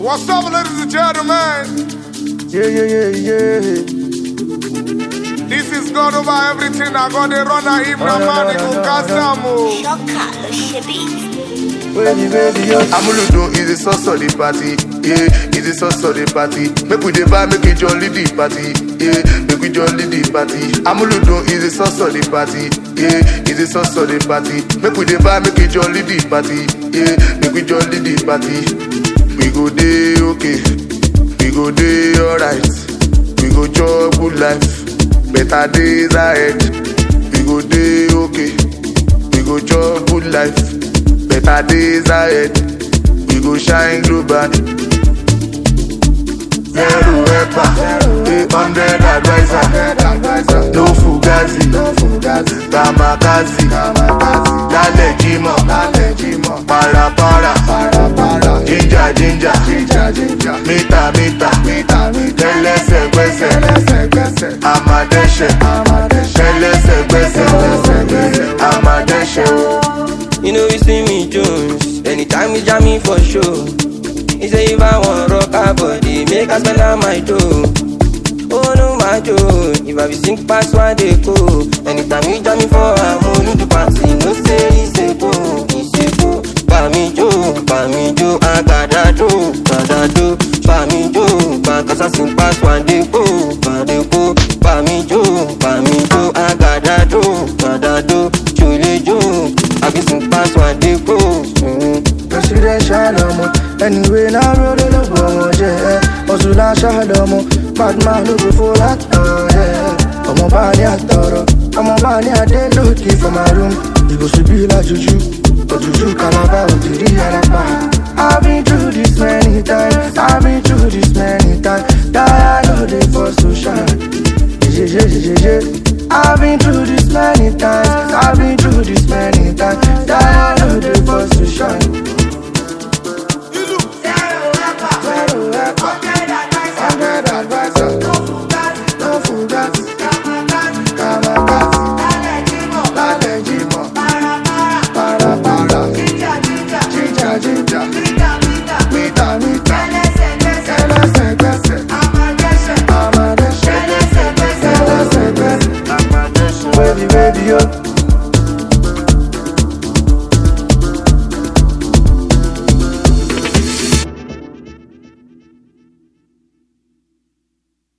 What's up, ladies and gentlemen? Yeah. This is God over everything. I got the runner, Ibn Mani Kukasamu. Shaka, the shibby. Amuludo is the source of the party. Yeah, is the source of the party. Make we the vibe, make it jolly the party. Yeah, make we jolly the party. Amuludo is the source of the party. Yeah, is the source of the party. Make we the vibe, make it jolly the party. Yeah, make we jolly the party. We go day okay, we go day alright. We go chop good life, better days ahead. We go day okay, we go chop good life. Better days ahead, we go shine global. Zero epa, 800 advisor. No fugazi, kamakazi. Dale jimo, para. Ginger. Mita. Tẹlẹsẹ. Amadeshe. Amadeshe. You know you see me Jones, anytime we jam me for show. He say if I want rock our body, make us spend out my dough. Oh no my Joe, if I be sing past one day go. Anytime we jam me for a moon to party, no say it's a go. Bami Joe, I gotta do. Bami Joe, cause I sing past one day go. Bami Joe, I gotta do. Chule Joe, I be sing past one day go. Presidential anyway, now roll in the bomb, yeah. Osula Shalomo, bad man who go for that, yeah. I'm a body at Toro, I'm a body at the looking for my room. You go to be like Juju, but Juju Calabar,